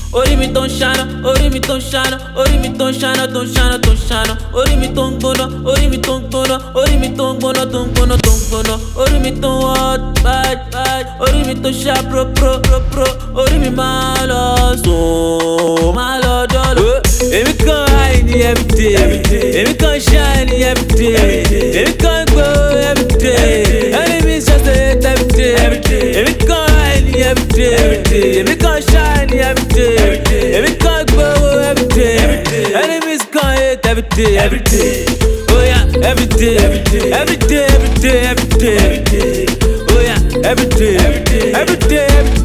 Orí mi tó ń ṣáná, orí mi tó ń ṣáná, orí mi tó ń ṣáná, tó ń ṣáná, tó ń ṣáná. Orí mi tó ń gbóná, orí mi tó ń gbóná, orí mi tó ń gbóná, tó ń gbóná, tó ń gbóná. Orí mi tó ń hot, bad, bad. Orí mi tó ṣá pro, pro, pro, pro. Orí mi máa lọ sùn, máa lọ dọ́lọ̀. Èmi kan high ní everyday, èmi kan shine ní everyday, èmi kan glow everyday. Enemies just hate everyday, èmi kan high ní everyday, èmi kan shine ní everyday, èmi kan glow everyday. Enemies kan hate everyday. Oh yeah, everyday, everyday, everyday, everyday. Oh yeah, everyday, everyday, everyday,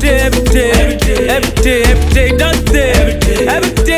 don't say everyday,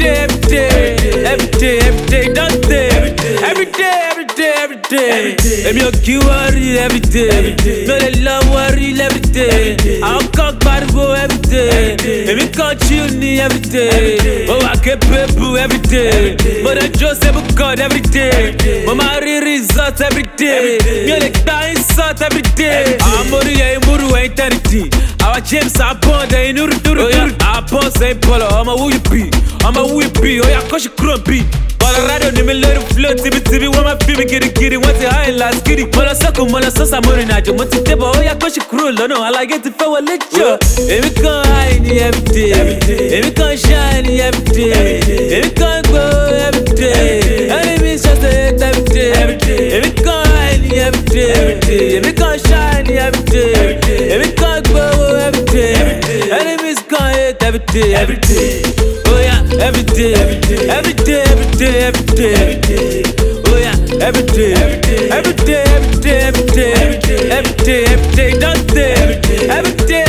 everyday, don't say everyday. Èmi ò kí worry everyday, no dey love worry everyday. Àwọn kan pariwo everyday, èmi kan chill ní everyday. Mo wà capable everyday, mo dey jó sable god everyday. Mo máa rí result everyday, mi ò lè gba insult everyday. Àwọn mórí ẹ̀yin múrù ẹ̀yin tẹ́nìtì, àwọn James Abond ẹ̀yin núrúdúrú. Àwọn bọ́ọ̀sì ẹ̀yin bọ̀lọ̀, ọmọ who you be, ọmọ who you be, ó yá kọ́ṣì kúrò bí. Colorado ni mi lórí flow tibitibi, wọ́n máa fi mi girigiri, wọ́n ti high last gidi. Mo lọ sọ́kùn, mo lọ sọ́sà, mo rìnrìn àjò, mo ti débọ̀, ó yá kọ́ṣì kúrò lọ́nà, aláyé ti fẹ́ wọlé jọ. Èmi kan high ní everyday, èmi kan shine ní everyday, èmi kan glow everyday. Enemies just hate everyday, èmi kan high ní everyday, èmi kan shine ní everyday, èmi kan glow everyday. Enemies kan hate everyday. Oh yeah, everyday, everyday, everyday. Oh yeah, everyday, everyday, everyday. Don't say everyday,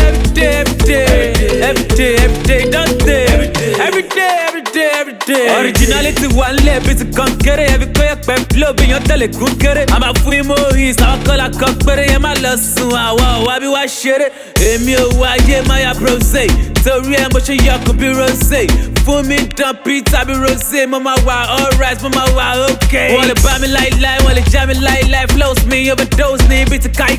everyday. Don't say everyday. Originality one lep, it's a conqueror. Every koya pen flow, be your tele kunkere. I'm a free movies, I'm a color cockberry. I'm a lost soon, I be wa share. Emi o wa ye maya brose. Sorry, I'm a ya could be rose. For me, dump pizza be rose. Mama wa alright, mama wa okay. Wanna buy me like, wanna jam me like, flows me overdose me. Beat a kai